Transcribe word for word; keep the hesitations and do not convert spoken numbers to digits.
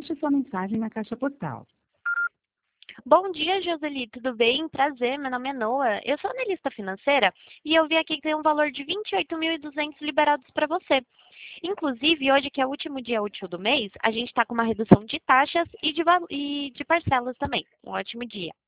Deixe sua mensagem na caixa postal. Bom dia, Joseli, tudo bem? Prazer, meu nome é Noa. Eu sou analista financeira e eu vi aqui que tem um valor de vinte e oito mil e duzentos liberados para você. Inclusive, hoje, que é o último dia útil do mês, a gente está com uma redução de taxas e de, val- e de parcelas também. Um ótimo dia.